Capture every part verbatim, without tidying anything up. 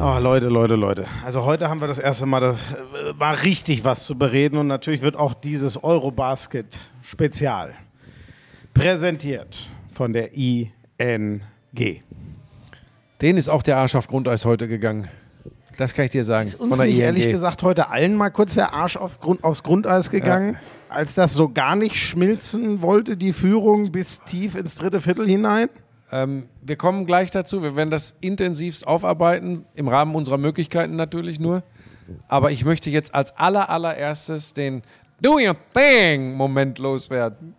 Oh, Leute, Leute, Leute. Also heute haben wir das erste Mal, das war richtig was zu bereden und natürlich wird auch dieses Eurobasket-Spezial präsentiert von der I N G. Denen ist auch der Arsch auf Grundeis heute gegangen. Das kann ich dir sagen. Ist uns von der nicht, I N G. Ehrlich gesagt, heute allen mal kurz der Arsch auf Grund, aufs Grundeis gegangen, ja. Als das so gar nicht schmilzen wollte, die Führung bis tief ins dritte Viertel hinein? Ähm, wir kommen gleich dazu. Wir werden das intensivst aufarbeiten, im Rahmen unserer Möglichkeiten natürlich nur. Aber ich möchte jetzt als aller, allererstes den Do Your Thing-Moment loswerden.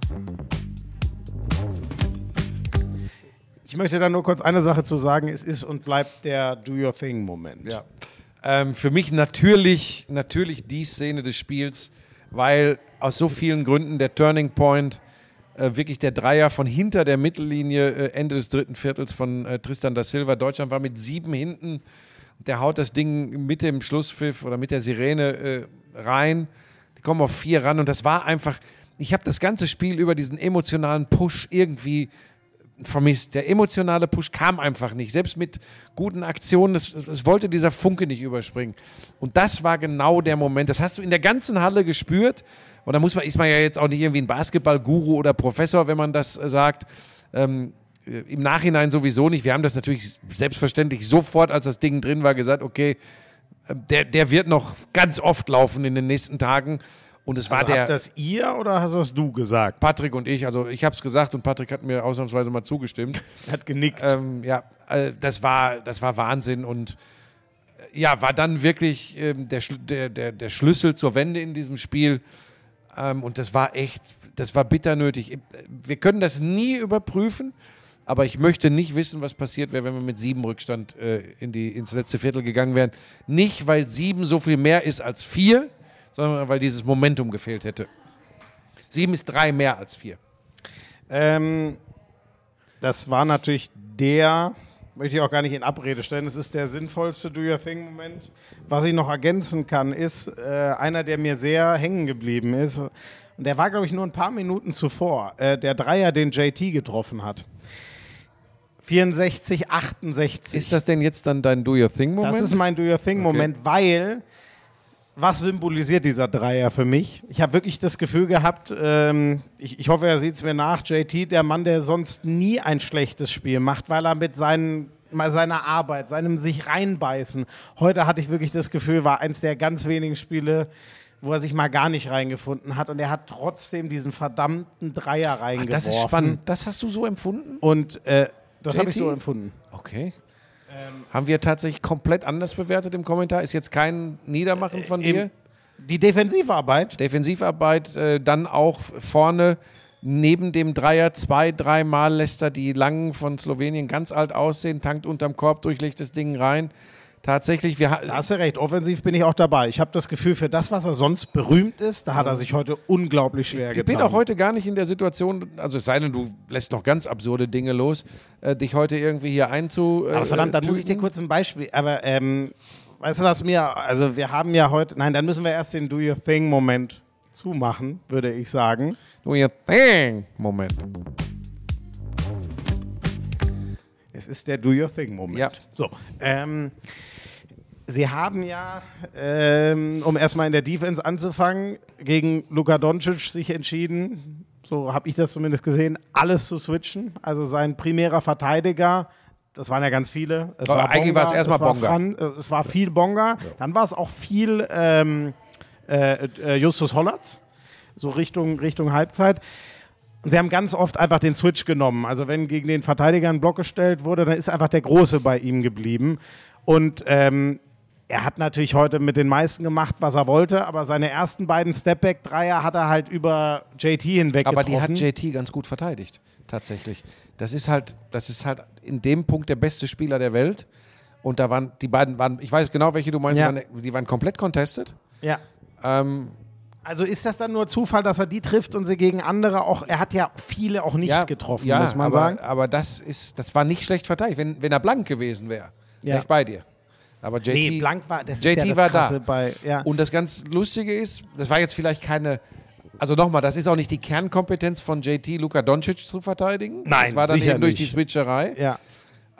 Ich möchte da nur kurz eine Sache zu sagen. Es ist und bleibt der Do Your Thing-Moment. Ja. Ähm, für mich natürlich, natürlich die Szene des Spiels, weil aus so vielen Gründen der Turning Point Äh, wirklich der Dreier von hinter der Mittellinie, äh, Ende des dritten Viertels von äh, Tristan da Silva. Deutschland war mit sieben hinten. Der haut das Ding mit dem Schlusspfiff oder mit der Sirene äh, rein. Die kommen auf vier ran und das war einfach, ich habe das ganze Spiel über diesen emotionalen Push irgendwie vermisst. Der emotionale Push kam einfach nicht. Selbst mit guten Aktionen, es wollte dieser Funke nicht überspringen. Und das war genau der Moment. Das hast du in der ganzen Halle gespürt. Und da muss man, ist man ja jetzt auch nicht irgendwie ein Basketball-Guru oder Professor, wenn man das äh, sagt. Ähm, äh, Im Nachhinein sowieso nicht. Wir haben das natürlich selbstverständlich sofort, als das Ding drin war, gesagt, okay, äh, der, der wird noch ganz oft laufen in den nächsten Tagen. Und es war also der. Habt das ihr oder hast das du gesagt? Patrick und ich. Also ich habe es gesagt und Patrick hat mir ausnahmsweise mal zugestimmt. Er hat genickt. Ähm, ja, äh, das war, das war Wahnsinn und äh, ja, war dann wirklich äh, der, der, der, der Schlüssel zur Wende in diesem Spiel. Ähm, und das war echt, das war bitter nötig. Wir können das nie überprüfen, aber ich möchte nicht wissen, was passiert wäre, wenn wir mit sieben Rückstand äh, in die, ins letzte Viertel gegangen wären. Nicht, weil sieben so viel mehr ist als vier, sondern weil dieses Momentum gefehlt hätte. Sieben ist drei mehr als vier. Ähm, das war natürlich der, möchte ich auch gar nicht in Abrede stellen, es ist der sinnvollste Do-Your-Thing-Moment. Was ich noch ergänzen kann, ist äh, einer, der mir sehr hängen geblieben ist. Und der war, glaube ich, nur ein paar Minuten zuvor. Äh, der Dreier, den J T getroffen hat. vierundsechzig, achtundsechzig. Ist das denn jetzt dann dein Do-Your-Thing-Moment? Das ist mein Do-Your-Thing-Moment, okay. Weil... Was symbolisiert dieser Dreier für mich? Ich habe wirklich das Gefühl gehabt, ähm, ich, ich hoffe, er sieht es mir nach, J T, der Mann, der sonst nie ein schlechtes Spiel macht, weil er mit seinen, seiner Arbeit, seinem sich reinbeißen, heute hatte ich wirklich das Gefühl, war eins der ganz wenigen Spiele, wo er sich mal gar nicht reingefunden hat und er hat trotzdem diesen verdammten Dreier reingeworfen. Ach, das ist spannend. Das hast du so empfunden? Und äh, das habe ich so empfunden. Okay. Ähm, Haben wir tatsächlich komplett anders bewertet im Kommentar? Ist jetzt kein Niedermachen von äh, dir? Die Defensivarbeit? Defensivarbeit, äh, dann auch vorne neben dem Dreier zwei, dreimal lässt er die Langen von Slowenien ganz alt aussehen, tankt unterm Korb durch, legt das Ding rein. Tatsächlich, wir da hast du recht, offensiv bin ich auch dabei. Ich habe das Gefühl, für das, was er sonst berühmt ist, da hat er sich heute unglaublich schwer ich, getan. Ich bin auch heute gar nicht in der Situation, also es sei denn, du lässt noch ganz absurde Dinge los, äh, dich heute irgendwie hier einzu... Äh, aber verdammt, dann muss ich dir kurz ein Beispiel, aber ähm, weißt du was mir, also wir haben ja heute, nein, dann müssen wir erst den Do-Your-Thing-Moment zumachen, würde ich sagen. Do-Your-Thing-Moment. Es ist der Do-Your-Thing-Moment. Ja. So, ähm... Sie haben ja, ähm, um erstmal in der Defense anzufangen, gegen Luka Doncic sich entschieden, so habe ich das zumindest gesehen, alles zu switchen. Also sein primärer Verteidiger, das waren ja ganz viele. Es war eigentlich war es erstmal Bonga. Fran, äh, es war viel Bonga, ja. Dann war es auch viel ähm, äh, äh, Justus Hollatz, so Richtung, Richtung Halbzeit. Und sie haben ganz oft einfach den Switch genommen. Also wenn gegen den Verteidiger ein Block gestellt wurde, dann ist einfach der Große bei ihm geblieben. Und ähm, er hat natürlich heute mit den meisten gemacht, was er wollte, aber seine ersten beiden Stepback-Dreier hat er halt über J T hinweg aber getroffen. Aber die hat J T ganz gut verteidigt, tatsächlich. Das ist halt, das ist halt in dem Punkt der beste Spieler der Welt. Und da waren die beiden, waren, ich weiß genau, welche du meinst, ja. die, waren, die waren komplett contested. Ja. Ähm, also ist das dann nur Zufall, dass er die trifft und sie gegen andere auch, er hat ja viele auch nicht ja, getroffen, ja, muss man aber, sagen. Aber das ist, das war nicht schlecht verteidigt. Wenn, wenn er blank gewesen wäre, ja. wäre ich bei dir. Aber J T, nee, blank war, das J T ist ja das war Krasse da. Bei, ja. Und das ganz Lustige ist, das war jetzt vielleicht keine, also nochmal, das ist auch nicht die Kernkompetenz von J T, Luka Doncic zu verteidigen. Nein, das war dann sicher eben durch nicht. die Switcherei. Ja.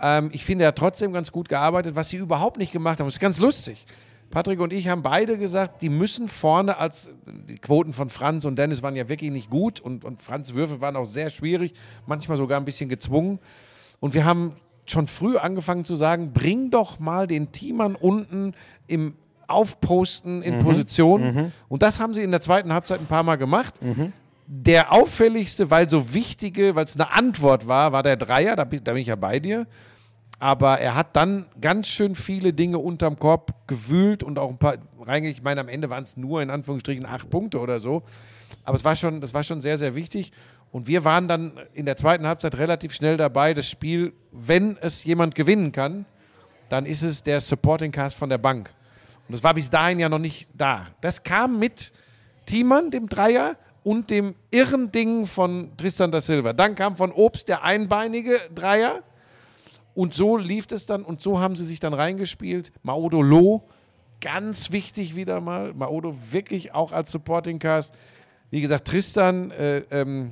Ähm, ich finde, er hat trotzdem ganz gut gearbeitet, was sie überhaupt nicht gemacht haben. Das ist ganz lustig. Patrick und ich haben beide gesagt, die müssen vorne als, die Quoten von Franz und Dennis waren ja wirklich nicht gut und, und Franz' Würfe waren auch sehr schwierig, manchmal sogar ein bisschen gezwungen. Und wir haben schon früh angefangen zu sagen, bring doch mal den Thiemann unten im Aufposten in mhm. Position. Mhm. Und das haben sie in der zweiten Halbzeit ein paar Mal gemacht. Mhm. Der auffälligste, weil so wichtige, weil es eine Antwort war, war der Dreier, da bin, da bin ich ja bei dir. Aber er hat dann ganz schön viele Dinge unterm Korb gewühlt und auch ein paar reingelegt. Ich meine, am Ende waren es nur in Anführungsstrichen acht Punkte oder so. Aber es war schon, das war schon sehr, sehr wichtig. Und wir waren dann in der zweiten Halbzeit relativ schnell dabei, das Spiel, wenn es jemand gewinnen kann, dann ist es der Supporting Cast von der Bank. Und das war bis dahin ja noch nicht da. Das kam mit Thiemann, dem Dreier, und dem irren Ding von Tristan da Silva. Dann kam von Obst der einbeinige Dreier. Und so lief es dann und so haben sie sich dann reingespielt. Maodo Loh, ganz wichtig wieder mal. Maodo wirklich auch als Supporting Cast. Wie gesagt, Tristan, äh, ähm,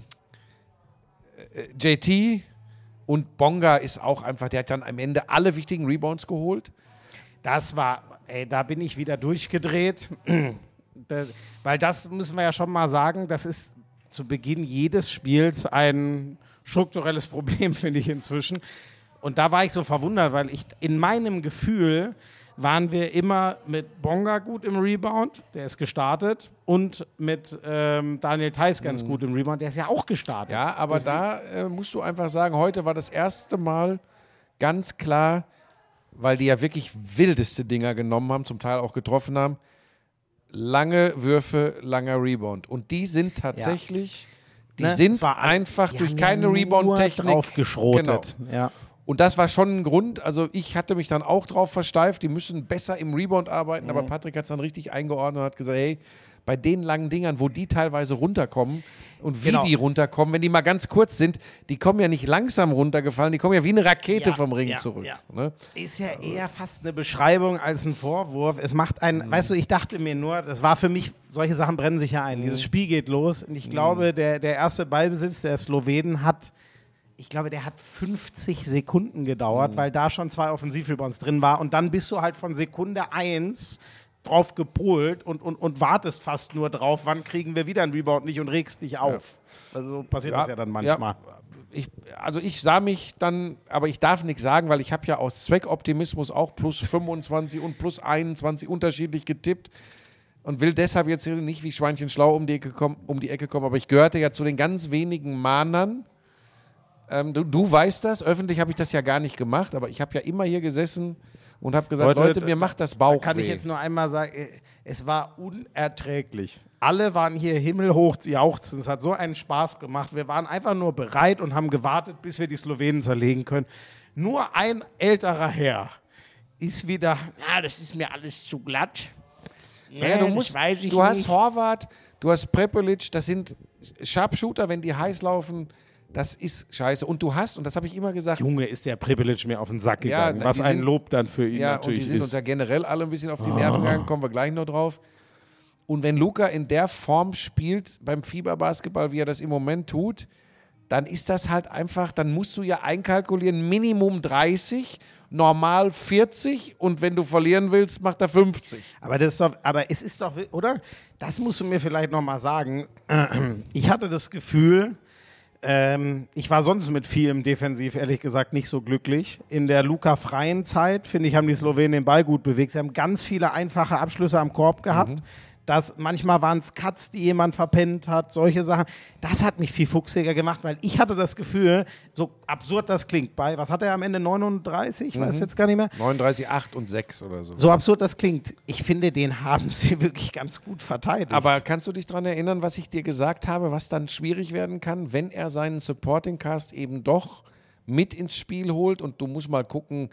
äh, J T und Bonga ist auch einfach, der hat dann am Ende alle wichtigen Rebounds geholt. Das war, ey, da bin ich wieder durchgedreht. das, weil das müssen wir ja schon mal sagen, das ist zu Beginn jedes Spiels ein strukturelles Problem, finde ich inzwischen. Und da war ich so verwundert, weil ich in meinem Gefühl waren wir immer mit Bonga gut im Rebound, der ist gestartet, und mit ähm, Daniel Theis ganz mhm. gut im Rebound, der ist ja auch gestartet. Ja, aber Deswegen. da äh, musst du einfach sagen, heute war das erste Mal ganz klar, weil die ja wirklich wildeste Dinger genommen haben, zum Teil auch getroffen haben, lange Würfe, langer Rebound. Und die sind tatsächlich, ja. die ne? sind einfach durch keine ja Rebound-Technik draufgeschrotet. Genau. Ja. Und das war schon ein Grund, also ich hatte mich dann auch drauf versteift, die müssen besser im Rebound arbeiten, mhm. aber Patrick hat es dann richtig eingeordnet und hat gesagt, hey, bei den langen Dingern, wo die teilweise runterkommen und wie genau. die runterkommen, wenn die mal ganz kurz sind, die kommen ja nicht langsam runtergefallen, die kommen ja wie eine Rakete ja, vom Ring ja, zurück. Ja. Ne? Ist ja eher fast eine Beschreibung als ein Vorwurf. Es macht einen, mhm. weißt du, ich dachte mir nur, das war für mich, solche Sachen brennen sich ja ein. Mhm. Dieses Spiel geht los und ich mhm. glaube, der, der erste Ballbesitz der Slowenen hat Ich glaube, der hat fünfzig Sekunden gedauert, mhm. weil da schon zwei Offensivrebounds drin war. Und dann bist du halt von Sekunde eins drauf gepolt und, und, und wartest fast nur drauf, wann kriegen wir wieder einen Rebound nicht und regst dich auf. Ja. Also passiert ja, das ja dann manchmal. Ja. Ich, also ich sah mich dann, aber ich darf nichts sagen, weil ich habe ja aus Zweckoptimismus auch plus fünfundzwanzig und plus einundzwanzig unterschiedlich getippt. Und will deshalb jetzt nicht wie Schweinchen schlau um die Ecke kommen, um die Ecke kommen. Aber ich gehörte ja zu den ganz wenigen Mahnern. Ähm, du, du weißt das, öffentlich habe ich das ja gar nicht gemacht, aber ich habe ja immer hier gesessen und habe gesagt, Leute, Leute, mir macht das Bauchweh. Da kann ich jetzt nur einmal sagen, es war unerträglich. Alle waren hier himmelhoch jauchzen, es hat so einen Spaß gemacht. Wir waren einfach nur bereit und haben gewartet, bis wir die Slowenen zerlegen können. Nur ein älterer Herr ist wieder, ja, das ist mir alles zu glatt. Ja, ja, du musst, weiß ich du nicht. hast Horvath, du hast Prepelic, das sind Sharpshooter, wenn die heiß laufen. Das ist scheiße. Und du hast, und das habe ich immer gesagt... Junge, ist der Privilege mir auf den Sack gegangen, ja, was ein sind, Lob dann für ihn ja, natürlich ist. Ja, und die sind uns ja generell alle ein bisschen auf die Nerven oh. gegangen, kommen wir gleich noch drauf. Und wenn Luka in der Form spielt beim Fieberbasketball, wie er das im Moment tut, dann ist das halt einfach, dann musst du ja einkalkulieren, Minimum dreißig, normal vierzig und wenn du verlieren willst, macht er fünfzig. Aber, das ist doch, aber es ist doch, oder? Das musst du mir vielleicht nochmal sagen. Ich hatte das Gefühl... Ähm, ich war sonst mit vielem defensiv, ehrlich gesagt, nicht so glücklich. In der Luka-freien Zeit, finde ich, haben die Slowenen den Ball gut bewegt. Sie haben ganz viele einfache Abschlüsse am Korb gehabt. Mhm. Das, manchmal waren es Cuts, die jemand verpennt hat, solche Sachen. Das hat mich viel fuchsiger gemacht, weil ich hatte das Gefühl, so absurd das klingt, bei, was hat er am Ende, neununddreißig? Ich mhm. weiß jetzt gar nicht mehr. neununddreißig, acht und sechs oder so. So absurd das klingt. Ich finde, den haben sie wirklich ganz gut verteidigt. Aber kannst du dich daran erinnern, was ich dir gesagt habe, was dann schwierig werden kann, wenn er seinen Supporting Cast eben doch mit ins Spiel holt und du musst mal gucken,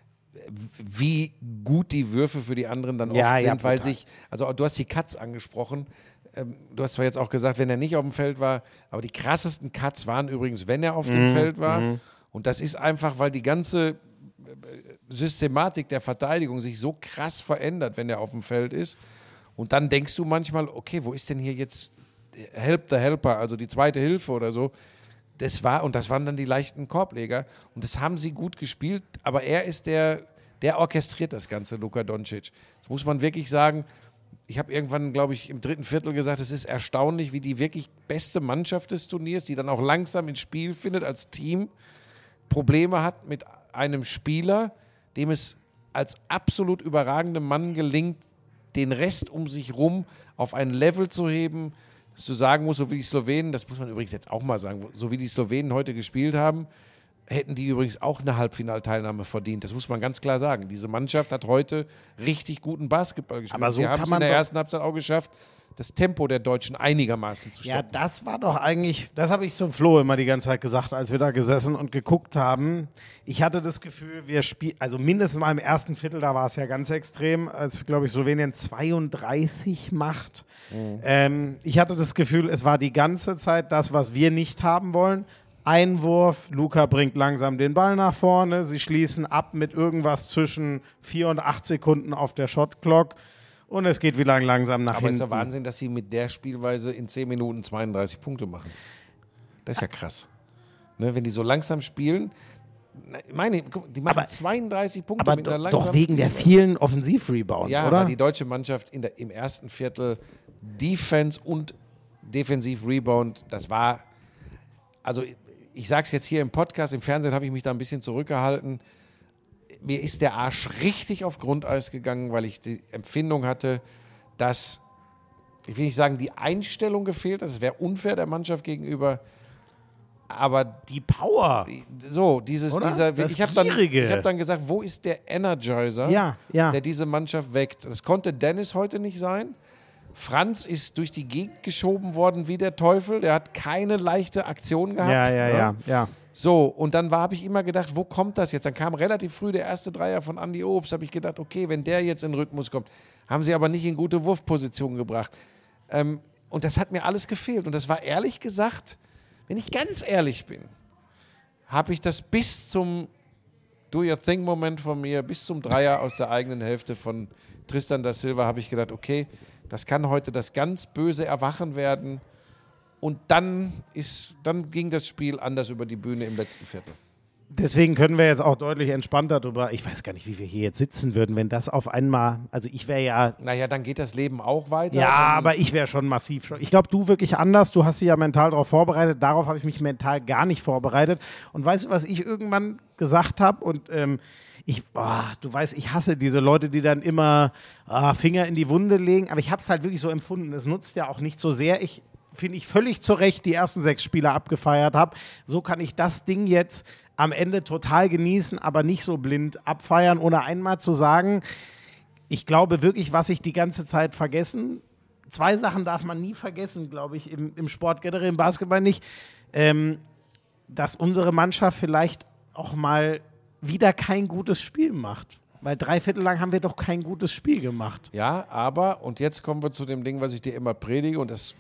wie gut die Würfe für die anderen dann ja, oft sind, ja, weil sich, also du hast die Cuts angesprochen, ähm, du hast zwar jetzt auch gesagt, wenn er nicht auf dem Feld war, aber die krassesten Cuts waren übrigens, wenn er auf dem mhm. Feld war mhm. und das ist einfach, weil die ganze Systematik der Verteidigung sich so krass verändert, wenn er auf dem Feld ist und dann denkst du manchmal, okay, wo ist denn hier jetzt Help the Helper, also die zweite Hilfe oder so, das war, und das waren dann die leichten Korbleger. Und das haben sie gut gespielt, aber er ist der, der orchestriert das Ganze, Luka Doncic. Das muss man wirklich sagen. Ich habe irgendwann, glaube ich, im dritten Viertel gesagt, es ist erstaunlich, wie die wirklich beste Mannschaft des Turniers, die dann auch langsam ins Spiel findet als Team, Probleme hat mit einem Spieler, dem es als absolut überragendem Mann gelingt, den Rest um sich rum auf ein Level zu heben, dass du sagen musst, so wie die Slowenen, das muss man übrigens jetzt auch mal sagen, so wie die Slowenen heute gespielt haben, hätten die übrigens auch eine Halbfinalteilnahme verdient. Das muss man ganz klar sagen. Diese Mannschaft hat heute richtig guten Basketball gespielt. Aber so Sie haben kann es man in der doch- ersten Halbzeit auch geschafft, das Tempo der Deutschen einigermaßen zu Ja, stoppen. das war doch eigentlich, das habe ich zum Flo immer die ganze Zeit gesagt, als wir da gesessen und geguckt haben. Ich hatte das Gefühl, wir spielen, also mindestens mal im ersten Viertel, da war es ja ganz extrem, als, glaube ich, Slowenien zweiunddreißig macht. Mhm. Ähm, ich hatte das Gefühl, es war die ganze Zeit das, was wir nicht haben wollen. Einwurf, Luka bringt langsam den Ball nach vorne, sie schließen ab mit irgendwas zwischen vier und acht Sekunden auf der Shotclock. Und es geht wieder langsam nach Aber es ist hinten. ja Wahnsinn, dass sie mit der Spielweise in zehn Minuten zweiunddreißig Punkte machen. Das ist ja krass. Ne, wenn die so langsam spielen, na, meine, guck, die machen Aber- zweiunddreißig Punkte Aber mit einer do, langsamen doch wegen der Spielweise. vielen Offensivrebounds, Ja, oder? weil die deutsche Mannschaft in der, im ersten Viertel Defense und Defensiv-Rebound, das war, also ich sage es jetzt hier im Podcast, im Fernsehen habe ich mich da ein bisschen zurückgehalten. Mir ist der Arsch richtig auf Grundeis gegangen, weil ich die Empfindung hatte, dass, ich will nicht sagen, die Einstellung gefehlt hat, das wäre unfair der Mannschaft gegenüber, aber die Power. so, dieses, Oder? dieser, Das ich habe dann, Gierige. ich hab dann gesagt, wo ist der Energizer, Ja, ja. der diese Mannschaft weckt? Das konnte Dennis heute nicht sein. Franz ist durch die Gegend geschoben worden wie der Teufel, der hat keine leichte Aktion gehabt. Ja, ja, ne? ja, ja. So, und dann habe ich immer gedacht, wo kommt das jetzt? Dann kam relativ früh der erste Dreier von Andy Obst, habe ich gedacht, okay, wenn der jetzt in den Rhythmus kommt, haben sie aber nicht in gute Wurfposition gebracht. Ähm, und das hat mir alles gefehlt. Und das war ehrlich gesagt, wenn ich ganz ehrlich bin, habe ich das bis zum Do-Your-Thing-Moment von mir, bis zum Dreier aus der eigenen Hälfte von Tristan da Silva, habe ich gedacht, okay, das kann heute das ganz böse Erwachen werden. Und dann, ist, dann ging das Spiel anders über die Bühne im letzten Viertel. Deswegen können wir jetzt auch deutlich entspannter drüber. Ich weiß gar nicht, wie wir hier jetzt sitzen würden, wenn das auf einmal. Also ich wäre ja. Naja, dann geht das Leben auch weiter. Ja, Dann- aber ich wäre schon massiv schon. Ich glaube, du wirklich anders. Du hast dich ja mental darauf vorbereitet. Darauf habe ich mich mental gar nicht vorbereitet. Und weißt du, was ich irgendwann gesagt habe? Und ähm, ich, oh, du weißt, ich hasse diese Leute, die dann immer ah, Finger in die Wunde legen. Aber ich habe es halt wirklich so empfunden. Es nutzt ja auch nicht so sehr. Ich finde ich völlig zu Recht die ersten sechs Spiele abgefeiert habe. So kann ich das Ding jetzt am Ende total genießen, aber nicht so blind abfeiern, ohne einmal zu sagen, ich glaube wirklich, was ich die ganze Zeit vergessen, zwei Sachen darf man nie vergessen, glaube ich, im, im Sport, generell im Basketball nicht, ähm, dass unsere Mannschaft vielleicht auch mal wieder kein gutes Spiel macht. Weil drei Viertel lang haben wir doch kein gutes Spiel gemacht. Ja, aber, und jetzt kommen wir zu dem Ding, was ich dir immer predige, und das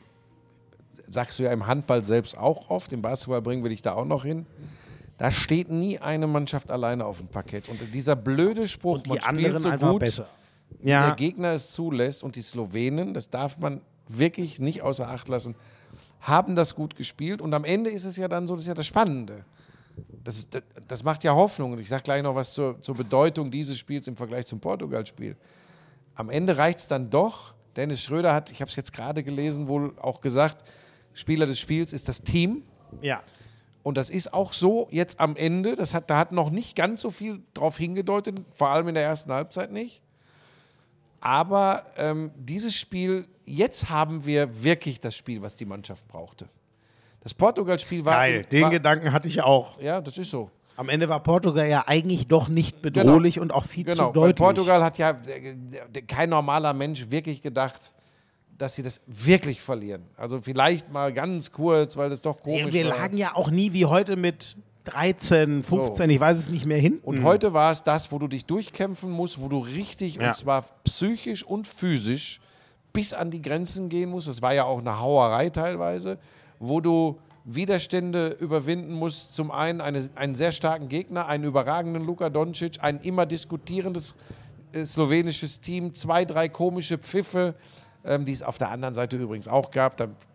sagst du ja im Handball selbst auch oft, im Basketball bringen wir dich da auch noch hin. Da steht nie eine Mannschaft alleine auf dem Parkett. Und dieser blöde Spruch, Und die man spielt anderen so einfach gut, besser. wie der Ja, Gegner es zulässt, und die Slowenen, das darf man wirklich nicht außer Acht lassen, haben das gut gespielt. Und am Ende ist es ja dann so, das ist ja das Spannende. Das, ist, das, das macht ja Hoffnung. Und ich sage gleich noch was zur, zur Bedeutung dieses Spiels im Vergleich zum Portugal-Spiel. Am Ende reicht es dann doch. Dennis Schröder hat, ich habe es jetzt gerade gelesen, wohl auch gesagt, Spieler des Spiels ist das Team. ja. Und das ist auch so jetzt am Ende. Das hat, da hat noch nicht ganz so viel drauf hingedeutet, vor allem in der ersten Halbzeit nicht. Aber ähm, dieses Spiel, jetzt haben wir wirklich das Spiel, was die Mannschaft brauchte. Das Portugal-Spiel war... Geil, den war, Gedanken hatte ich auch. Ja, das ist so. Am Ende war Portugal ja eigentlich doch nicht bedrohlich und auch viel Genau, zu weil deutlich. Portugal hat ja äh, äh, kein normaler Mensch wirklich gedacht, dass sie das wirklich verlieren. Also vielleicht mal ganz kurz, weil das doch komisch Ja, wir war. lagen ja auch nie wie heute mit dreizehn, fünfzehn, So. ich weiß es nicht mehr hinten. Und heute war es das, wo du dich durchkämpfen musst, wo du richtig, Ja. und zwar psychisch und physisch, bis an die Grenzen gehen musst. Das war ja auch eine Hauerei teilweise, wo du Widerstände überwinden musst. Zum einen eine, einen sehr starken Gegner, einen überragenden Luka Doncic, ein immer diskutierendes äh, slowenisches Team, zwei, drei komische Pfiffe, ähm, die es auf der anderen Seite übrigens auch gab. Da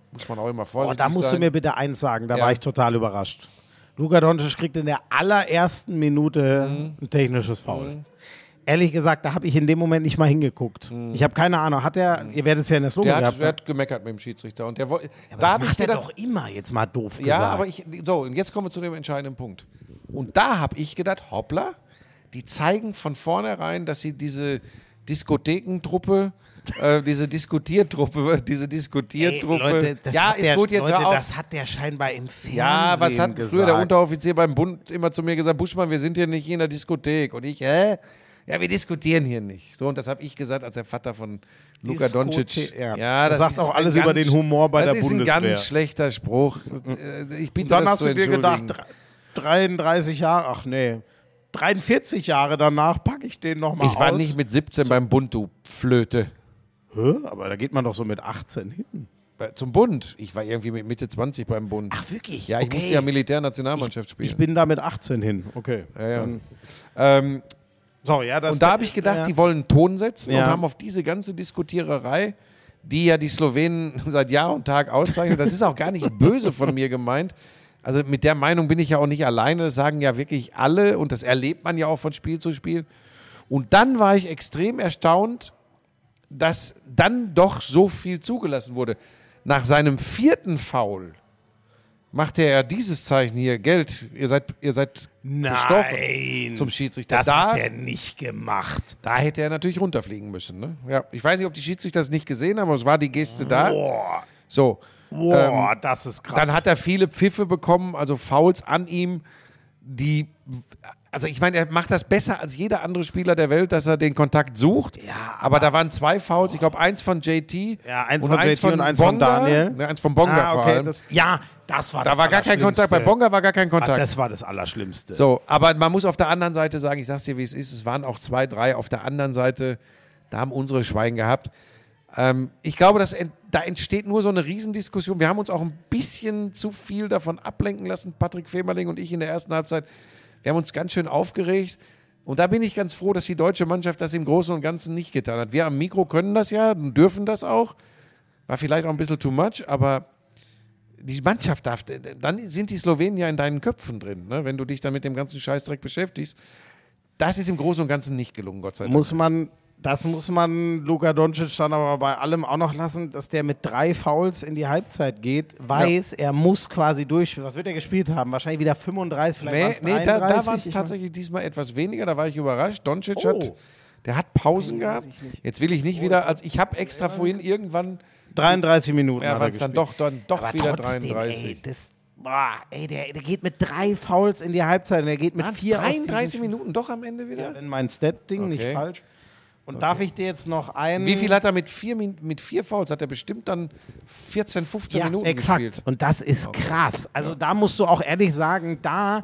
muss man auch immer Oh, vorsichtig da musst sein. du mir bitte eins sagen, da Ja. war ich total überrascht. Luka Doncic kriegt in der allerersten Minute Mhm. ein technisches Foul. Mhm. Ehrlich gesagt, da habe ich in dem Moment nicht mal hingeguckt. Mhm. Ich habe keine Ahnung, hat er, ihr werdet es ja in der Slogan der, hat, gehabt. der hat gemeckert mit dem Schiedsrichter. Und der, wo- aber da das hab ich macht er gedacht, doch immer, jetzt mal doof gesagt. ja, aber ich, so, und jetzt kommen wir zu dem entscheidenden Punkt. Und da habe ich gedacht, hoppla, die zeigen von vornherein, dass sie diese Diskothekentruppe, äh, diese Diskutiertruppe, diese Diskutiertruppe, Ey, Leute, das ja, hat ist der, gut, jetzt Leute, hör auf. das hat der scheinbar im Fernsehen Ja, was hat gesagt. früher der Unteroffizier beim Bund immer zu mir gesagt, Buschmann, wir sind hier nicht in der Diskothek. Und ich, hä? Ja, wir diskutieren hier nicht. So, und das habe ich gesagt als der Vater von Luka Diskothe- Doncic. ja. Das sagt ist auch ein alles über den Humor bei das der ist Bundeswehr. ein ganz schlechter Spruch. Äh, Ich bitte Und dann das hast zu du dir entschuldigen. gedacht, dreiunddreißig Jahre, ach nee, dreiundvierzig Jahre danach packe ich den nochmal aus. Ich war nicht mit siebzehn beim Bund, du Flöte. Hä? Aber da geht man doch so mit achtzehn hin. Bei- Zum Bund. Ich war irgendwie mit Mitte zwanzig beim Bund. Ach wirklich? Ja, ich Okay. musste ja Militärnationalmannschaft spielen. Ich bin da mit achtzehn hin, okay. ja, ja. Dann- Ähm, So, ja, das und da habe ich gedacht, ja. die wollen einen Ton setzen Ja. und haben auf diese ganze Diskutiererei, die ja die Slowenen seit Jahr und Tag auszeichnen, das ist auch gar nicht böse von mir gemeint. Also mit der Meinung bin ich ja auch nicht alleine, das sagen ja wirklich alle und das erlebt man ja auch von Spiel zu Spiel. Und dann war ich extrem erstaunt, dass dann doch so viel zugelassen wurde. Nach seinem vierten Foul machte er dieses Zeichen hier, Geld, ihr seid, ihr seid bestochen Nein, zum Schiedsrichter. das da, hat er nicht gemacht. da hätte er natürlich runterfliegen müssen. Ne? Ja, ich weiß nicht, ob die Schiedsrichter das nicht gesehen haben, aber es war die Geste da. Boah, So, boah, Ähm, das ist krass. dann hat er viele Pfiffe bekommen, also Fouls an ihm, die, also ich meine, er macht das besser als jeder andere Spieler der Welt, dass er den Kontakt sucht. Ja, aber, da waren zwei Fouls, ich glaube eins von J T Ja, eins und von eins J T von und eins von Bonga. Daniel. Ne, eins von Bonga ah, vor okay, allem. das, ja, das war Da das war gar kein Kontakt, bei Allerschlimmste. Bonga war gar kein Ah, Kontakt. das war das Allerschlimmste. So, aber man muss auf der anderen Seite sagen, ich sag's dir, wie es ist, es waren auch zwei, drei. Auf der anderen Seite, da haben unsere Schwein gehabt. Ähm, ich glaube, dass ent, da entsteht nur so eine Riesendiskussion. Wir haben uns auch ein bisschen zu viel davon ablenken lassen, Patrick Femerling und ich in der ersten Halbzeit. Wir haben uns ganz schön aufgeregt. Und da bin ich ganz froh, dass die deutsche Mannschaft das im Großen und Ganzen nicht getan hat. Wir am Mikro können das ja, dürfen das auch. War vielleicht auch ein bisschen too much, aber die Mannschaft darf, dann sind die Slowenen ja in deinen Köpfen drin, ne? Wenn du dich dann mit dem ganzen Scheißdreck beschäftigst. Das ist im Großen und Ganzen nicht gelungen, Gott sei Dank. muss man, das muss man Luka Doncic dann aber bei allem auch noch lassen, dass der mit drei Fouls in die Halbzeit geht, weiß, er muss quasi durchspielen. Was wird er gespielt haben? Wahrscheinlich wieder fünfunddreißig, vielleicht Nee, waren's nee da, da dreiunddreißig. war es Ich tatsächlich diesmal etwas weniger, da war ich überrascht. Doncic Oh. hat, der hat Pausen gehabt. Jetzt will ich nicht wieder, als ich habe extra vorhin irgendwann, mein, dreiunddreißig Minuten ja, hat er waren es dann gespielt. doch, dann doch Aber wieder trotzdem, dreiunddreißig. Ey, das, boah, ey, der, der geht mit drei Fouls in die Halbzeit und er geht mit Waren's vier aus dreiunddreißig diesen- Minuten doch am Ende wieder? Wenn mein Stat-Ding nicht Okay. falsch. Und darf ich dir jetzt noch einen... Wie viel hat er mit vier, Min- mit vier Fouls? Hat er bestimmt dann vierzehn, fünfzehn ja, Minuten exakt. gespielt. Und das ist krass. Also da musst du auch ehrlich sagen, da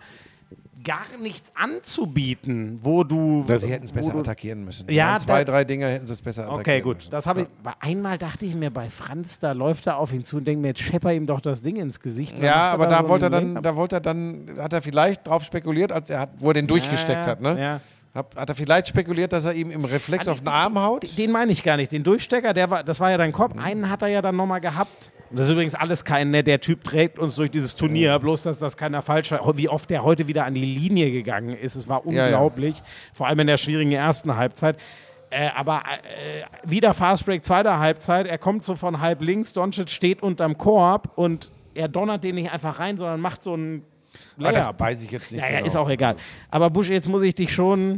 gar nichts anzubieten, wo du... Oder sie hätten es wo besser du, attackieren müssen. Ja, Waren zwei, da- drei Dinger hätten sie es besser attackieren Okay, gut. müssen. Das habe ich. Bei einmal dachte ich mir bei Franz, da läuft er auf ihn zu und denke mir, jetzt schepper ihm doch das Ding ins Gesicht. Dann Ja, macht er aber da so wollte er einen dann, da wollte er dann, hat er vielleicht drauf spekuliert, als er hat, wo er den durchgesteckt ja, hat, ne? Ja. Hat, hat er vielleicht spekuliert, dass er ihm im Reflex auf den Arm haut? Den meine ich gar nicht. Den Durchstecker, der war, das war ja dein Kopf. Einen hat er ja dann nochmal gehabt. Und das ist übrigens alles kein, ne? Der Typ trägt uns durch dieses Turnier, bloß dass das keiner falsch hat. Wie oft der heute wieder an die Linie gegangen ist, es war Ja, ja. unglaublich. Vor allem in der schwierigen ersten Halbzeit. Äh, aber äh, wieder Fastbreak, zweiter Halbzeit. Er kommt so von halb links, Doncic steht unterm Korb und er donnert den nicht einfach rein, sondern macht so einen Aber das Layup. weiß ich jetzt nicht Ja, ja, genau. ist auch egal. Aber Busch, jetzt muss ich dich schon,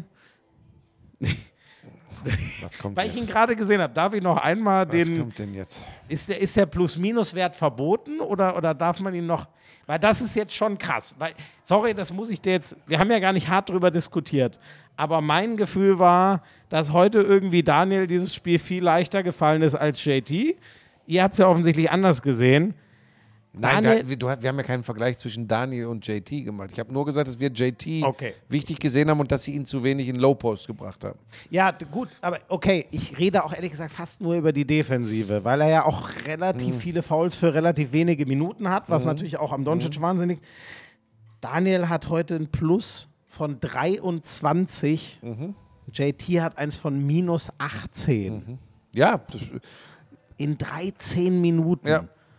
Was kommt weil ich ihn jetzt? gerade gesehen habe, darf ich noch einmal Was den, kommt denn jetzt? ist der, ist der Plus-Minus-Wert verboten oder, oder darf man ihn noch, weil das ist jetzt schon krass. Weil, sorry, das muss ich dir jetzt, wir haben ja gar nicht hart drüber diskutiert, aber mein Gefühl war, dass heute irgendwie Daniel dieses Spiel viel leichter gefallen ist als J T. Ihr habt es ja offensichtlich anders gesehen. Nein, Daniel- wir, du, wir haben ja keinen Vergleich zwischen Daniel und J T gemacht. Ich habe nur gesagt, dass wir J T Okay. wichtig gesehen haben und dass sie ihn zu wenig in Low Post gebracht haben. Ja, d- gut, aber okay, ich rede auch ehrlich gesagt fast nur über die Defensive, weil er ja auch relativ Mhm. viele Fouls für relativ wenige Minuten hat, was natürlich auch am Doncic Mhm. wahnsinnig. Daniel hat heute ein Plus von dreiundzwanzig, Mhm. J T hat eins von minus achtzehn Ja, das, in dreizehn Minuten. ja.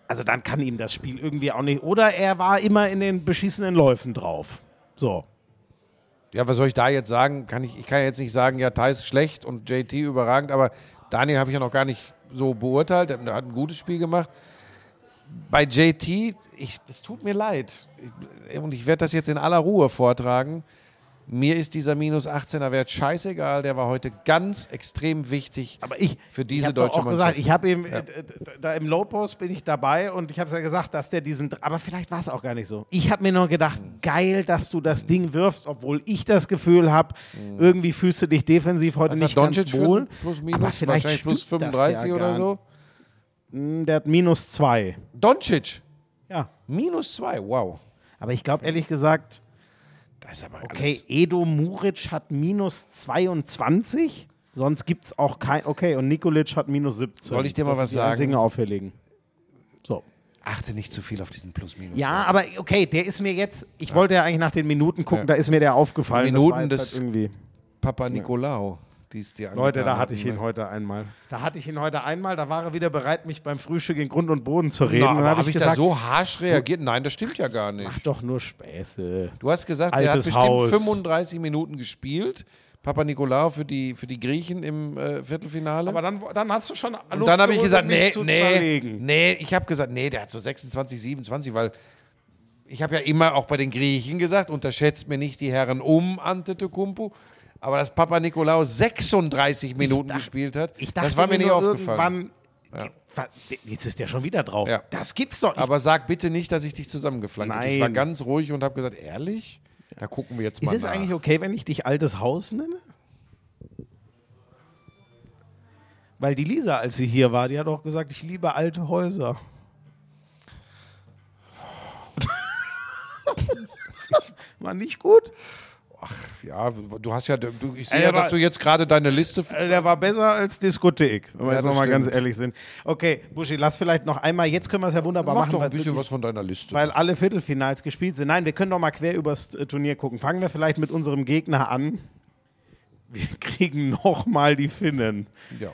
also dann kann ihm das Spiel irgendwie auch nicht. Oder er war immer in den beschissenen Läufen drauf. So. Ja, was soll ich da jetzt sagen? Kann ich, ich kann jetzt nicht sagen, ja, Thais ist schlecht und J T überragend, aber Daniel habe ich ja noch gar nicht so beurteilt. Er hat ein gutes Spiel gemacht. Bei J T, ich, es tut mir leid. Ich, und ich werde das jetzt in aller Ruhe vortragen. Mir ist dieser minus achtzehner Wert scheißegal. Der war heute ganz extrem wichtig aber ich, für diese ich deutsche auch Mannschaft. Gesagt, ich habe ihm, Ja. äh, da im Low Post bin ich dabei und ich habe es ja gesagt, dass der diesen, aber vielleicht war es auch gar nicht so. Ich habe mir nur gedacht, geil, dass du das Ding wirfst, obwohl ich das Gefühl habe, mhm. irgendwie fühlst du dich defensiv heute Was nicht hat ganz Doncic wohl. Plus, minus, aber vielleicht wahrscheinlich plus stimmt das fünfunddreißig ja oder gar so. nicht. Der hat minus zwei. Doncic, Ja. minus zwei, wow. Aber ich glaube ehrlich gesagt, Das ist aber okay, Edo Muric hat minus zweiundzwanzig, sonst gibt es auch kein, okay, und Nikolic hat minus siebzehn. Soll ich dir mal das was sind die sagen? einzigen auffälligen. So. Achte nicht zu viel auf diesen Plus-Minus. Ja, aber okay, der ist mir jetzt, ich wollte ja eigentlich nach den Minuten gucken, Ja. da ist mir der aufgefallen. Die Minuten das war jetzt des- halt irgendwie. Papa Nikolaou, die es dir Leute, da angetan hatte ich hatten, ihn ne? heute einmal. Da hatte ich ihn heute einmal, da war er wieder bereit, mich beim Frühstück in Grund und Boden zu reden. Na, und dann aber habe habe ich ich da gesagt, so harsch reagiert? Nein, das stimmt ja gar nicht. mach doch nur Späße. Du hast gesagt, er hat Altes bestimmt Haus. fünfunddreißig Minuten gespielt. Papa Nikolaou für die, für die Griechen im äh, Viertelfinale. Aber dann, dann hast du schon Luft und dann habe ich geholt, gesagt, um mich nee, zu nee, zerlegen. nee, ich habe gesagt, nee, der hat so sechsundzwanzig, siebenundzwanzig, weil ich habe ja immer auch bei den Griechen gesagt, unterschätzt mir nicht die Herren um Antetokounmpo, aber dass Papa Nikolaou sechsunddreißig Minuten dachte- gespielt hat, Ich dachte das war mir nicht nur aufgefallen. irgendwann, jetzt ist der schon wieder drauf. Ja. Das gibt's doch. Ich, Aber sag bitte nicht, dass ich dich zusammengeflankt habe. Ich war Nein. ganz ruhig und habe gesagt, ehrlich? Da gucken wir jetzt mal ist es nach. eigentlich okay, wenn ich dich altes Haus nenne? Weil die Lisa, als sie hier war, die hat auch gesagt, ich liebe alte Häuser. Das war nicht gut. Ja, du hast ja, du, ich sehe Ey, ja, aber- dass du jetzt gerade deine Liste. Äh, Der war besser als Diskothek, wenn wir Ja, jetzt das nochmal ganz stimmt. ehrlich sind. Okay, Buschi, lass vielleicht noch einmal, jetzt können wir es ja wunderbar Mach machen, doch ein weil, bisschen was von deiner Liste. weil alle Viertelfinals gespielt sind. Nein, wir können doch mal quer übers äh, Turnier gucken. Fangen wir vielleicht mit unserem Gegner an. Wir kriegen nochmal die Finnen. Ja.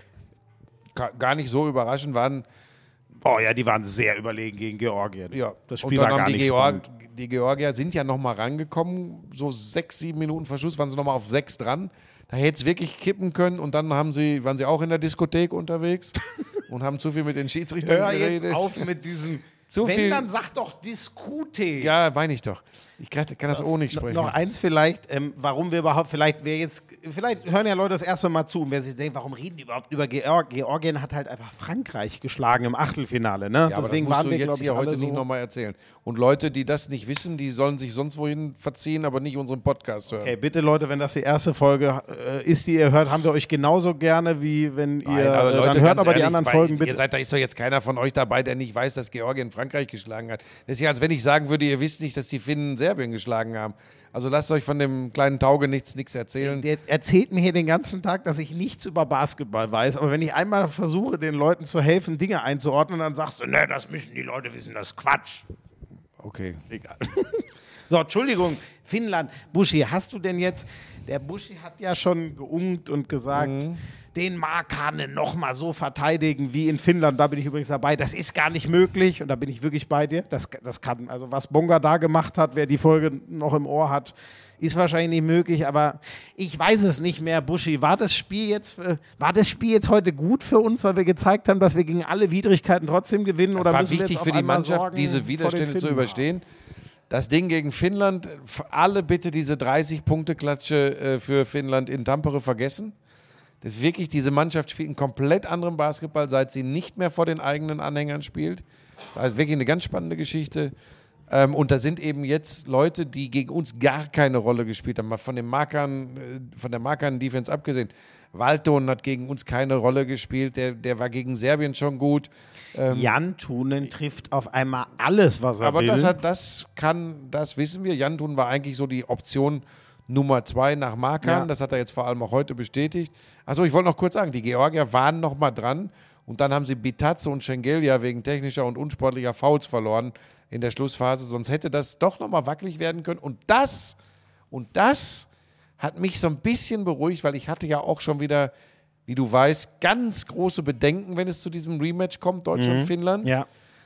Ga- Gar nicht so überraschend waren. Oh ja, die waren sehr überlegen gegen Georgien. Ja, Das und Spiel dann war gar haben die, nicht Georg, spannend. die Georgier sind ja nochmal rangekommen, so sechs, sieben Minuten Verschluss, waren sie nochmal auf sechs dran. Da hätte es wirklich kippen können und dann haben sie, waren sie auch in der Diskothek unterwegs und haben zu viel mit den Schiedsrichtern Hör geredet. jetzt auf mit diesem. Zu Wenn, viel- dann sag doch Diskothek. Ja, meine ich doch. Ich kann, kann das auch nicht No- sprechen. Noch eins vielleicht, ähm, warum wir überhaupt, vielleicht wer jetzt, vielleicht hören ja Leute das erste Mal zu und wer sich denkt, warum reden die überhaupt über Georg Georgien hat halt einfach Frankreich geschlagen im Achtelfinale, ne? Ja, aber Deswegen das musst waren du wir, jetzt glaube ich, hier alle heute so. nicht nochmal erzählen. Und Leute, die das nicht wissen, die sollen sich sonst wohin verziehen, aber nicht unseren Podcast hören. Okay, bitte Leute, wenn das die erste Folge äh, ist, die ihr hört, haben wir euch genauso gerne, wie wenn ihr, Nein, aber äh, Leute, dann hört ganz aber die ehrlich, anderen weil Folgen Ihr bitte. seid, da ist doch jetzt keiner von euch dabei, der nicht weiß, dass Georgien Frankreich geschlagen hat. Das ist ja, als wenn ich sagen würde, ihr wisst nicht, dass die Finnen Serbien geschlagen haben. Also lasst euch von dem kleinen Tauge nichts, nichts erzählen. Der erzählt mir hier den ganzen Tag, dass ich nichts über Basketball weiß. Aber wenn ich einmal versuche, den Leuten zu helfen, Dinge einzuordnen, dann sagst du, ne, das müssen die Leute wissen, das ist Quatsch. Okay. Egal. So, Entschuldigung, Finnland. Buschi, hast du denn jetzt, der Buschi hat ja schon geungt und gesagt, Mhm. den Markkanen nochmal so verteidigen wie in Finnland. Da bin ich übrigens dabei. Das ist gar nicht möglich und da bin ich wirklich bei dir. Das, das kann, also was Bonga da gemacht hat, wer die Folge noch im Ohr hat, ist wahrscheinlich nicht möglich, aber ich weiß es nicht mehr, Buschi. War das Spiel jetzt, äh, war das Spiel jetzt heute gut für uns, weil wir gezeigt haben, dass wir gegen alle Widrigkeiten trotzdem gewinnen? Es oder war müssen wir wichtig jetzt für auf die einmal Mannschaft, sorgen diese vor den Widerstände zu Finnen? überstehen. Das Ding gegen Finnland, f- alle bitte diese dreißig-Punkte-Klatsche äh, für Finnland in Tampere vergessen. Das ist wirklich, diese Mannschaft spielt einen komplett anderen Basketball, seit sie nicht mehr vor den eigenen Anhängern spielt. Das ist wirklich eine ganz spannende Geschichte. Ähm, und da sind eben jetzt Leute, die gegen uns gar keine Rolle gespielt haben. Mal von den Markern, äh, von der Markern-Defense abgesehen. Walton hat gegen uns keine Rolle gespielt. Der, der war gegen Serbien schon gut. Jan Thunen trifft auf einmal alles, was er Aber will. das, hat, das kann, das wissen wir. Jan Thun war eigentlich so die Option Nummer zwei nach Markan. Ja. Das hat er jetzt vor allem auch heute bestätigt. Achso, ich wollte noch kurz sagen, die Georgier waren noch mal dran und dann haben sie Bitadze und Schengelia wegen technischer und unsportlicher Fouls verloren in der Schlussphase. Sonst hätte das doch noch mal wackelig werden können. Und das, und das hat mich so ein bisschen beruhigt, weil ich hatte ja auch schon wieder, wie du weißt, ganz große Bedenken, wenn es zu diesem Rematch kommt, Deutschland-Finnland. ja.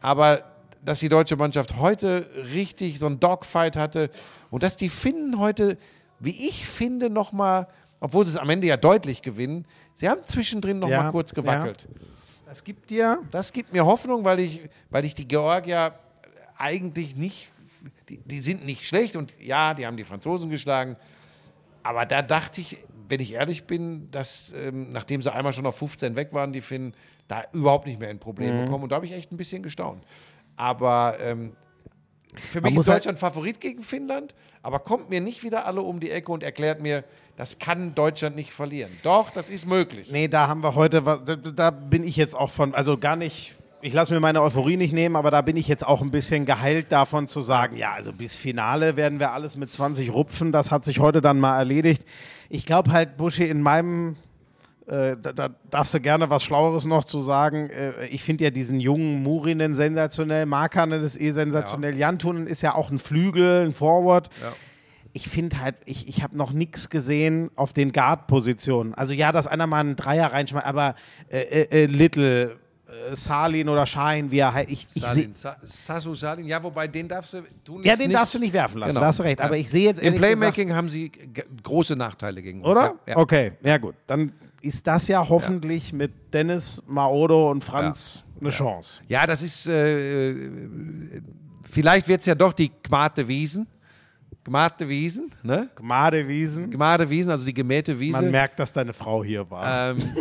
Aber dass die deutsche Mannschaft heute richtig so einen Dogfight hatte und dass die Finnen heute, wie ich finde, nochmal, obwohl sie es am Ende ja deutlich gewinnen, sie haben zwischendrin nochmal Ja, mal kurz gewackelt. Ja. Das gibt dir... Das gibt mir Hoffnung, weil ich, weil ich die Georgier eigentlich nicht, die, die sind nicht schlecht und ja, die haben die Franzosen geschlagen, aber da dachte ich, wenn ich ehrlich bin, dass ähm, nachdem sie einmal schon auf fünfzehn weg waren, die Finnen, da überhaupt nicht mehr in Probleme mhm. kommen und da habe ich echt ein bisschen gestaunt. Aber ähm, für mich ist Deutschland halt Favorit gegen Finnland, aber kommt mir nicht wieder alle um die Ecke und erklärt mir, das kann Deutschland nicht verlieren. Doch, das ist möglich. Nee, da haben wir heute, was, da, da bin ich jetzt auch von, also gar nicht, ich lasse mir meine Euphorie nicht nehmen, aber da bin ich jetzt auch ein bisschen geheilt davon zu sagen, ja, also bis Finale werden wir alles mit zwanzig rupfen, das hat sich heute dann mal erledigt. Ich glaube halt, Buschi, in meinem... Äh, da, da darfst du gerne was Schlaueres noch zu sagen. Äh, ich finde ja diesen jungen Murinen sensationell, Markkanen ist eh sensationell, ja. Jantunen ist ja auch ein Flügel, ein Forward. Ja. Ich finde halt, ich, ich habe noch nichts gesehen auf den Guard-Positionen. Also ja, dass einer mal einen Dreier reinschmeißt, aber äh, äh, Little, äh, Salin oder Shahin, wie er heißt. Ich, ich Salin, Sa- Sasu Salin, ja, wobei den darfst du tun. Ja, den nicht. darfst du nicht werfen lassen, Genau. da hast du recht. Aber ich sehe jetzt im Playmaking gesagt, haben sie g- große Nachteile gegen uns. Oder? Ja. Okay, ja gut. Dann ist das ja hoffentlich ja. mit Dennis, Maodo und Franz ja. eine ja. Chance. Ja, das ist, äh, vielleicht wird es ja doch die Gmate Wiesen. Gmate Wiesen, ne? Gmade Wiesen. Gmade Wiesen, also die gemähte Wiese. Man merkt, dass deine Frau hier war. Ähm,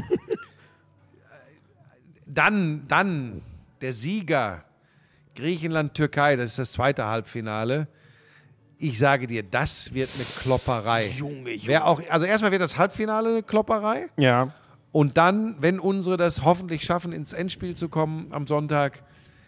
dann, dann der Sieger Griechenland-Türkei, das ist das zweite Halbfinale. Ich sage dir, das wird eine Klopperei. Junge, Junge. Wer auch, also erstmal wird das Halbfinale eine Klopperei. Ja. Und dann, wenn unsere das hoffentlich schaffen, ins Endspiel zu kommen am Sonntag,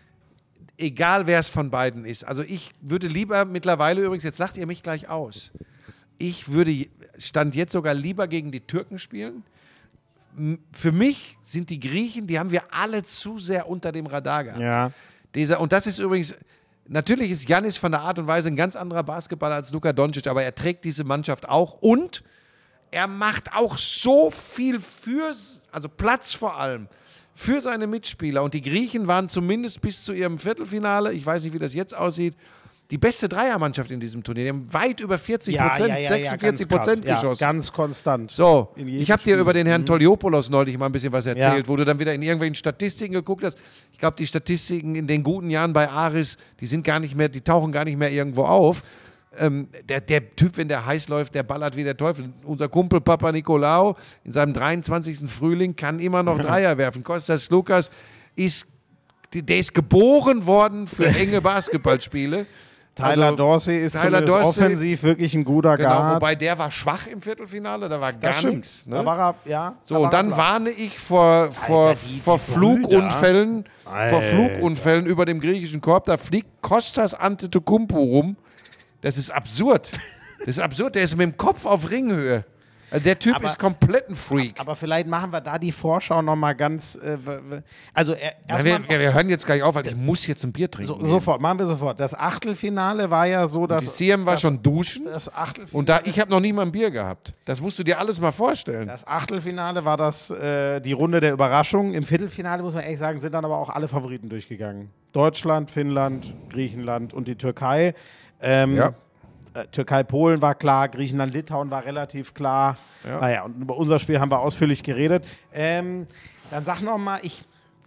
egal wer es von beiden ist. Also ich würde lieber mittlerweile übrigens, jetzt lacht ihr mich gleich aus, ich würde, Stand jetzt sogar lieber gegen die Türken spielen. Für mich sind die Griechen, die haben wir alle zu sehr unter dem Radar gehabt. Ja. Dieser, und das ist übrigens... Natürlich ist Giannis von der Art und Weise ein ganz anderer Basketballer als Luka Doncic, aber er trägt diese Mannschaft auch und er macht auch so viel für, also Platz vor allem, für seine Mitspieler. Und die Griechen waren zumindest bis zu ihrem Viertelfinale, ich weiß nicht, wie das jetzt aussieht, die beste Dreiermannschaft in diesem Turnier. Die haben weit über vierzig Prozent, ja, ja, ja, sechsundvierzig Prozent ja, geschossen. Ganz konstant. So, ich habe dir über den Herrn mhm. Toliopoulos neulich mal ein bisschen was erzählt, ja. wo du dann wieder in irgendwelchen Statistiken geguckt hast. Ich glaube, die Statistiken in den guten Jahren bei Aris, die sind gar nicht mehr, die tauchen gar nicht mehr irgendwo auf. Ähm, der, der Typ, wenn der heiß läuft, der ballert wie der Teufel. Unser Kumpel Papa Nikolaou in seinem dreiundzwanzigsten Frühling kann immer noch Dreier werfen. Kostas Lukas ist, der ist geboren worden für enge Basketballspiele. Tyler also, Dorsey ist Tyler zumindest Dorsey, offensiv wirklich ein guter genau, Guard. Wobei der war schwach im Viertelfinale, da war das gar stimmt. nichts. Ne? Da war er, ja. So, da war und dann er warne ich vor, vor, Alter, die, vor die Flugunfällen, Alter. vor Flugunfällen über dem griechischen Korb. Da fliegt Kostas Antetokounmpo rum. Das ist absurd. Das ist absurd. Der ist mit dem Kopf auf Ringhöhe. Also der Typ aber, ist komplett ein Freak. Aber vielleicht machen wir da die Vorschau nochmal ganz. Äh, also er, ja, wir, wir, wir hören jetzt gleich auf, weil ich muss jetzt ein Bier trinken. So, sofort, machen wir sofort. Das Achtelfinale war ja so, dass. Die C M war das, schon duschen. Das Achtelfinale. Und da, ich habe noch nie mal ein Bier gehabt. Das musst du dir alles mal vorstellen. Das Achtelfinale war das äh, die Runde der Überraschung. Im Viertelfinale, muss man ehrlich sagen, sind dann aber auch alle Favoriten durchgegangen. Deutschland, Finnland, Griechenland und die Türkei. Ähm, ja. Türkei-Polen war klar, Griechenland-Litauen war relativ klar. Ja. Naja, und über unser Spiel haben wir ausführlich geredet. Ähm, dann sag noch mal, ich,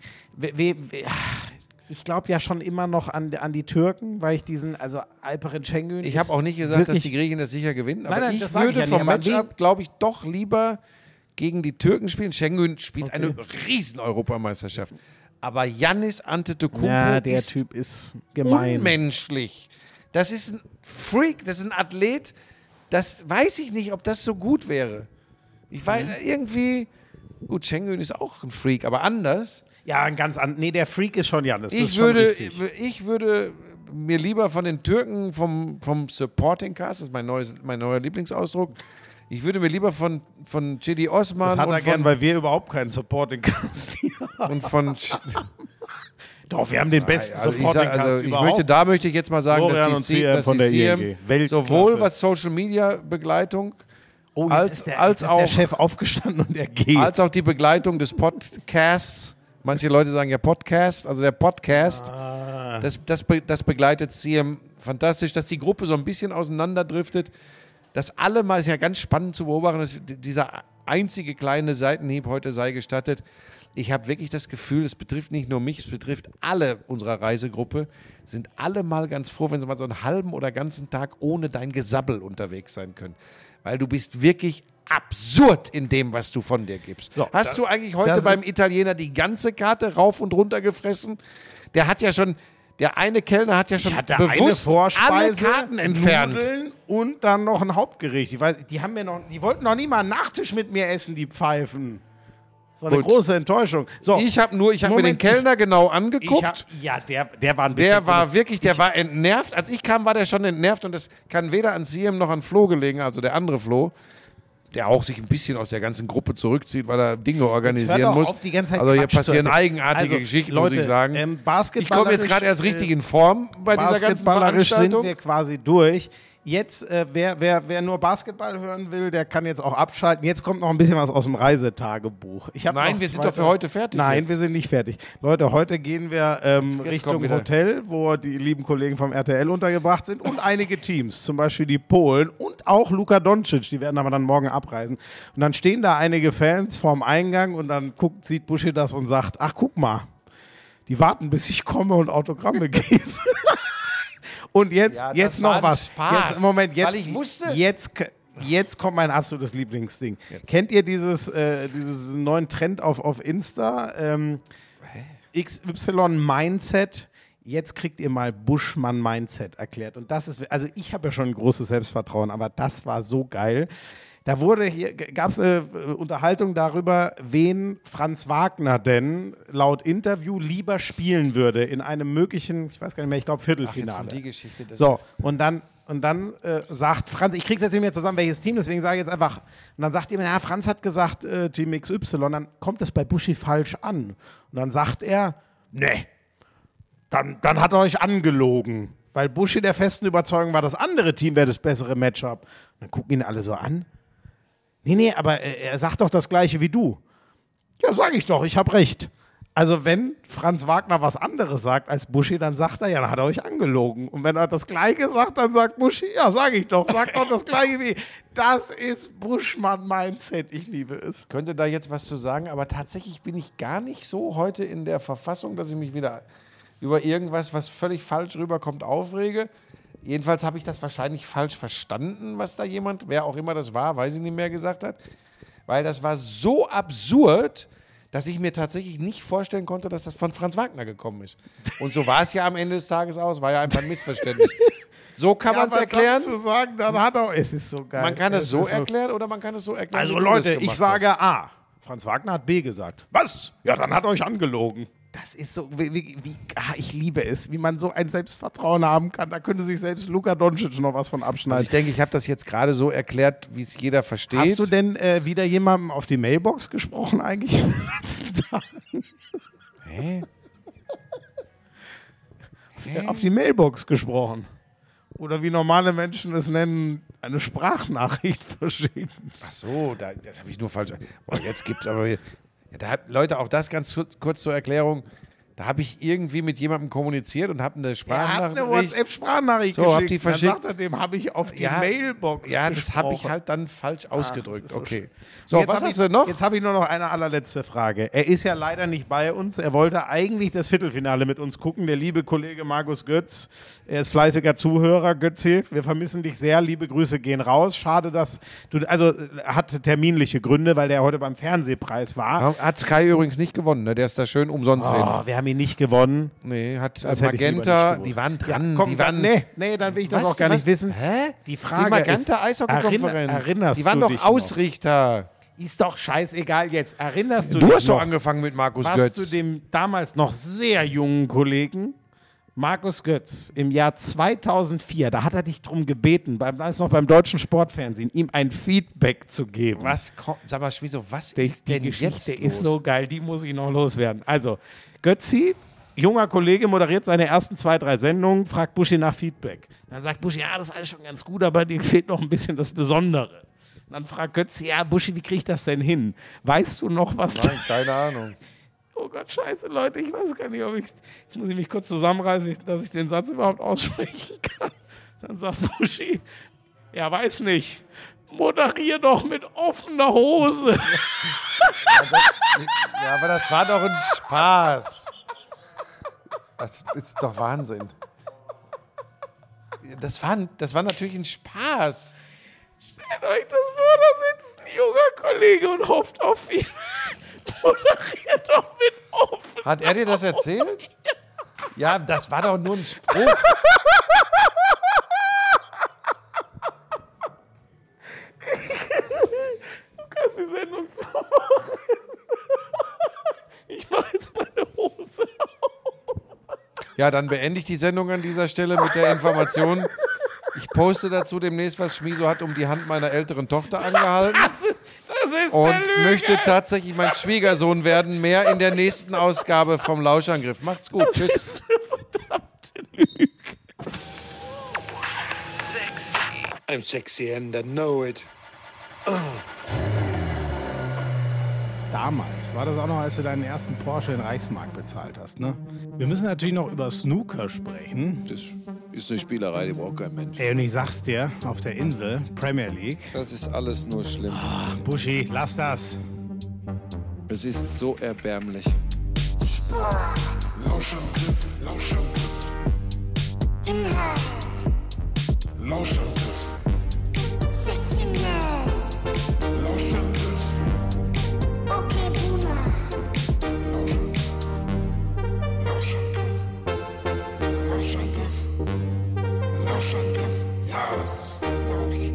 ich glaube ja schon immer noch an, an die Türken, weil ich diesen, also Alperen Şengün. Ich habe auch nicht gesagt, dass die Griechen das sicher gewinnen, aber nein, nein, ich würde ich ja vom Matchup, glaube ich, doch lieber gegen die Türken spielen. Şengün spielt okay. eine riesen Europameisterschaft. Aber Giannis Antetokounmpo ja, der ist Typ ist gemein. Unmenschlich. Das ist ein Freak, das ist ein Athlet, das weiß ich nicht, ob das so gut wäre. Ich weiß, mhm. irgendwie, gut, Şengün ist auch ein Freak, aber anders. Ja, ein ganz anderes. Nee, der Freak ist schon Janis. Ich, ist würde, schon richtig. ich würde mir lieber von den Türken vom, vom Supporting Cast, das ist mein, neues, mein neuer Lieblingsausdruck, ich würde mir lieber von, von Cedi Osman das hat und er von, gern, weil wir überhaupt keinen Supporting Cast haben. Und von Doch, wir haben den besten also Supporting ich, sag, also Cast ich überhaupt. möchte, Da möchte ich jetzt mal sagen, Florian dass und die, C M dass von die der C M I N G. sowohl was Social Media Begleitung oh, jetzt als, ist der, als jetzt auch ist der Chef aufgestanden und er geht. als auch die Begleitung des Podcasts Manche Leute sagen ja Podcast, also der Podcast, Ah. das, das, be, das begleitet C M fantastisch, dass die Gruppe so ein bisschen auseinanderdriftet, dass alle mal, ist ja ganz spannend zu beobachten, dass dieser einzige kleine Seitenhieb heute sei gestattet. Ich habe wirklich das Gefühl, es betrifft nicht nur mich, es betrifft alle unserer Reisegruppe, sind alle mal ganz froh, wenn sie mal so einen halben oder ganzen Tag ohne dein Gesabbel unterwegs sein können. Weil du bist wirklich absurd in dem, was du von dir gibst. So, Hast das- du eigentlich heute das beim ist- Italiener die ganze Karte rauf und runter gefressen? Der hat ja schon, der eine Kellner hat ja schon Ich hatte bewusst eine Vorspeise, alle Karten entfernt. Nudeln und dann noch ein Hauptgericht. Ich weiß, die haben mir noch, die wollten noch nie mal einen Nachtisch mit mir essen, die Pfeifen. Das war eine Gut. große Enttäuschung. So, Ich habe nur, ich habe mir den Moment, Kellner genau ich angeguckt. hab, ja, der, der war ein bisschen. Der war wirklich, der war entnervt. Als ich kam, war der schon entnervt und das kann weder an Siem noch an Flo gelegen, also der andere Flo, der auch sich ein bisschen aus der ganzen Gruppe zurückzieht, weil er Dinge Jetzt hört organisieren doch muss. auf, die ganze Zeit Also hier Quatsch zu passieren erzählen. eigenartige Also, Geschichten, Leute, muss ich sagen. ähm, Ich komme jetzt gerade erst richtig in Form bei dieser ganzen Basketballerisch sind Veranstaltung. wir quasi durch. Jetzt, äh, wer, wer, wer nur Basketball hören will, der kann jetzt auch abschalten. Jetzt kommt noch ein bisschen was aus dem Reisetagebuch. Ich hab Nein, noch wir sind zwei- doch für heute fertig Nein, jetzt. wir sind nicht fertig. Leute, heute gehen wir ähm, Jetzt- jetzt Richtung kommt wieder- Hotel, wo die lieben Kollegen vom R T L untergebracht sind und einige Teams, zum Beispiel die Polen und auch Luka Doncic, die werden aber dann morgen abreisen. Und dann stehen da einige Fans vorm Eingang und dann guckt, sieht Buschi das und sagt, ach guck mal, die warten, bis ich komme und Autogramme gebe. Und jetzt, Ja, das jetzt war noch ein was. Spaß, Jetzt, Moment, jetzt, weil ich wusste- Jetzt, jetzt kommt mein absolutes Lieblingsding. Kennt ihr dieses, äh, dieses neuen Trend auf, auf Insta? Ähm, X Y Mindset. Jetzt kriegt ihr mal Buschmann Mindset erklärt. Und das ist, also ich habe ja schon ein großes Selbstvertrauen, aber das war so geil. Da wurde hier, gab es eine äh, Unterhaltung darüber, wen Franz Wagner denn laut Interview lieber spielen würde in einem möglichen, ich weiß gar nicht mehr, ich glaube Ach, jetzt Viertelfinale. kommt die Geschichte. Das So, ist- und dann, und dann äh, sagt Franz, ich krieg's jetzt nicht mehr zusammen, welches Team, deswegen sage ich jetzt einfach, und dann sagt jemand, ja, Franz hat gesagt, äh, Team X Y, dann kommt es bei Buschi falsch an. Und dann sagt er, nee, dann, dann hat er euch angelogen. Weil Buschi der festen Überzeugung war, das andere Team wäre das bessere Matchup. Und dann gucken ihn alle so an. Nee, nee, aber äh, er sagt doch das Gleiche wie du. Ja, sag ich doch, ich habe recht. Also wenn Franz Wagner was anderes sagt als Buschi, dann sagt er, ja, dann hat er euch angelogen. Und wenn er das Gleiche sagt, dann sagt Buschi, ja, sag ich doch, sag doch das Gleiche wie. Das ist Buschmann-Mindset, ich liebe es. könnte da jetzt was zu sagen, aber tatsächlich bin ich gar nicht so heute in der Verfassung, dass ich mich wieder über irgendwas, was völlig falsch rüberkommt, aufrege. Jedenfalls habe ich das wahrscheinlich falsch verstanden, was da jemand, wer auch immer das war, weiß ich nicht mehr, gesagt hat. Weil das war so absurd, dass ich mir tatsächlich nicht vorstellen konnte, dass das von Franz Wagner gekommen ist. Und so war es ja am Ende des Tages aus, war ja einfach ein Missverständnis. So kann man es erklären. Zu sagen, dann hat er, es ist so geil. Man kann es Es so ist erklären oder man kann es so erklären. Also wie du Leute, das ich gemacht sage A. Franz Wagner hat B gesagt. Was? Ja, dann hat er euch angelogen. Das ist so, wie, wie, wie ah, ich liebe es, wie man so ein Selbstvertrauen haben kann. Da könnte sich selbst Luka Doncic noch was von Also abschneiden. ich denke, ich habe das jetzt gerade so erklärt, wie es jeder versteht. Hast du denn äh, wieder jemandem auf die Mailbox gesprochen eigentlich in den letzten Tagen? Hä? Hä? Auf die Mailbox gesprochen. Oder wie normale Menschen es nennen, eine Sprachnachricht verschickt. Ach so, da, das habe ich nur falsch. Boah, jetzt gibt es aber. Ja, da hat, Leute, auch das ganz kurz, kurz zur Erklärung. Da habe ich irgendwie mit jemandem kommuniziert und habe eine Er hat Sprachnachricht. eine WhatsApp-Sprachnachricht So, geschickt. hab die Dann verschickt. sagt er, dem habe ich auf die Ja, Mailbox Ja, das gesprochen. habe ich halt dann falsch ausgedrückt. das ist so Okay. So, Jetzt was hab hast ich, du noch? Jetzt habe ich nur noch eine allerletzte Frage. Er ist ja leider nicht bei uns. Er wollte eigentlich das Viertelfinale mit uns gucken. Der liebe Kollege Markus Götz. Er ist fleißiger Zuhörer. Götzi, wir vermissen dich sehr. Liebe Grüße gehen raus. Schade, dass du, also hat terminliche Gründe, weil der heute beim Fernsehpreis war. Hat Sky übrigens nicht gewonnen, ne? Der ist da schön umsonst hin. Oh, wir haben ihn nicht gewonnen. Nee, hat Das äh, hätte ich lieber Magenta, nicht die gewusst. waren dran. Ja, komm, die waren, nee, nee, dann will ich das Was? auch gar Was? nicht wissen. Hä? Die Frage die Magenta ist, Eishockey-Konferenz. erinner- erinnerst die waren du doch dich noch? Ausrichter. Ist doch scheißegal jetzt. Erinnerst du, Du dich hast doch noch? angefangen mit Markus Warst Götz. du dem damals noch sehr jungen Kollegen Markus Götz im Jahr zweitausendvier, da hat er dich darum gebeten, beim, da ist noch beim deutschen Sportfernsehen, ihm ein Feedback zu geben. Was kommt? Sag mal, Schmieso, was Die, ist die denn Geschichte jetzt ist los? so geil, die muss ich noch loswerden. Also, Götzi, junger Kollege, moderiert seine ersten zwei, drei Sendungen, fragt Buschi nach Feedback. Dann sagt Buschi, ja, das ist alles schon ganz gut, aber dir fehlt noch ein bisschen das Besondere. Und dann fragt Götzi, ja, Buschi, wie kriege ich das denn hin? Weißt du noch was? Nein, keine Ahnung. oh Gott, scheiße, Leute, ich weiß gar nicht, ob ich, jetzt muss ich mich kurz zusammenreißen, dass ich den Satz überhaupt aussprechen kann. Dann sagt Buschi, ja, weiß nicht, moderier doch mit offener Hose. Ja, das, ja, aber das war doch ein Spaß. Das ist doch Wahnsinn. Das war, das war natürlich ein Spaß. Stellt euch das vor, da sitzt ein junger Kollege und hofft auf ihn. Moderiert doch mit offen. Hat er dir das erzählt? Ja, das war doch nur ein Spruch. Du kannst die Sendung zumachen. Ich mache jetzt meine Hose auf. Ja, dann beende ich die Sendung an dieser Stelle mit der Information. Ich poste dazu demnächst, was Schmiso hat um die Hand meiner älteren Tochter angehalten. Das ist, das ist Und eine Lüge. möchte tatsächlich mein Schwiegersohn werden. Mehr in der nächsten Ausgabe vom Lauschangriff. Macht's gut. Das Tschüss. ist eine verdammte Lüge. I'm sexy and I know it. Damals war das auch noch, als du deinen ersten Porsche in Reichsmark bezahlt hast, ne? Wir müssen natürlich noch über Snooker sprechen. Das ist eine Spielerei, die braucht kein Mensch. Ey, und ich sag's dir, auf der Insel, Premier League. Das ist alles nur schlimm. Ach, Buschi, lass das. Es ist so erbärmlich. Lauschangriff, Lauschangriff. Inhalt. Lauschangriff. Sexiness. Lauschangriff. Okay, Buna. Lauschangriff. Lauschangriff. Lauschangriff. Lauschangriff. Ja, das ist der Laudi.